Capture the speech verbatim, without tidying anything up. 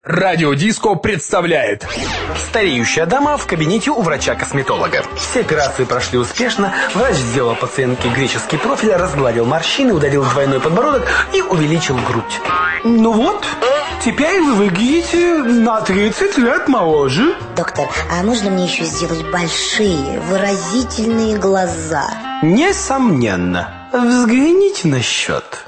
Радио Диско представляет Стареющая дама в кабинете у врача-косметолога. Все операции прошли успешно. Врач сделал пациентке греческий профиль, разгладил морщины, удалил двойной подбородок и увеличил грудь. Ну вот, теперь вы выглядите на тридцать лет моложе. Доктор, а можно мне еще сделать большие, выразительные глаза? Несомненно. Взгляните на счет.